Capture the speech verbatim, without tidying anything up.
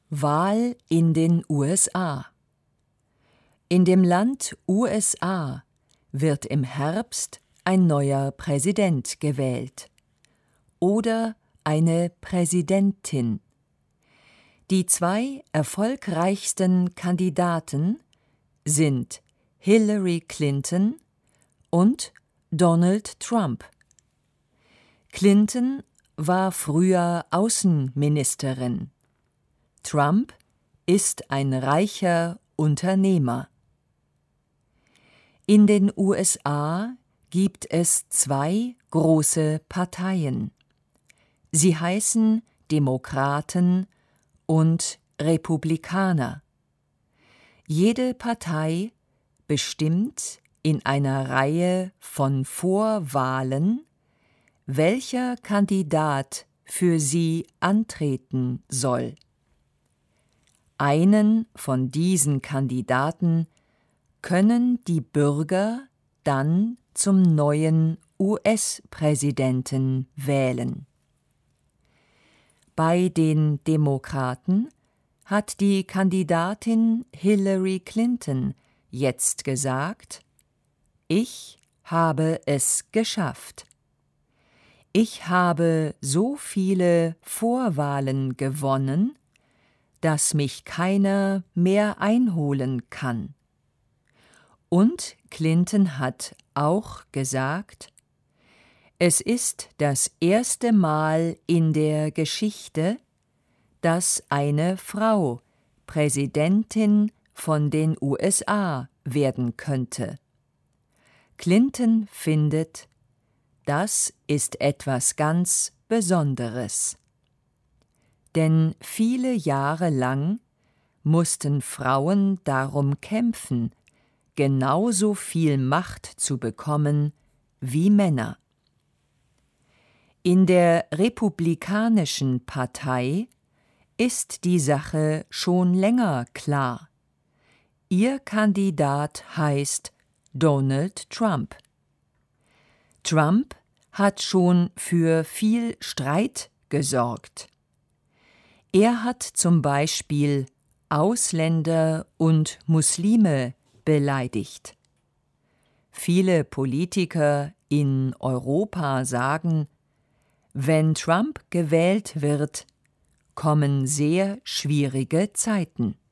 Wahl in den U S A. In dem Land U S A wird im Herbst ein neuer Präsident gewählt oder eine Präsidentin. Die zwei erfolgreichsten Kandidaten sind Hillary Clinton und Donald Trump. Clinton war früher Außenministerin. Trump ist ein reicher Unternehmer. In den U S A gibt es zwei große Parteien. Sie heißen Demokraten und Republikaner. Jede Partei bestimmt in einer Reihe von Vorwahlen, welcher Kandidat für sie antreten soll. Einen von diesen Kandidaten können die Bürger dann zum neuen U S-Präsidenten wählen. Bei den Demokraten hat die Kandidatin Hillary Clinton jetzt gesagt: Ich habe es geschafft. Ich habe so viele Vorwahlen gewonnen, dass mich keiner mehr einholen kann. Und Clinton hat auch gesagt: Es ist das erste Mal in der Geschichte, dass eine Frau Präsidentin von den U S A werden könnte. Clinton findet, das ist etwas ganz Besonderes. Denn viele Jahre lang mussten Frauen darum kämpfen, genauso viel Macht zu bekommen wie Männer. In der Republikanischen Partei ist die Sache schon länger klar. Ihr Kandidat heißt Donald Trump. Trump hat schon für viel Streit gesorgt. Er hat zum Beispiel Ausländer und Muslime beleidigt. Viele Politiker in Europa sagen, wenn Trump gewählt wird, kommen sehr schwierige Zeiten.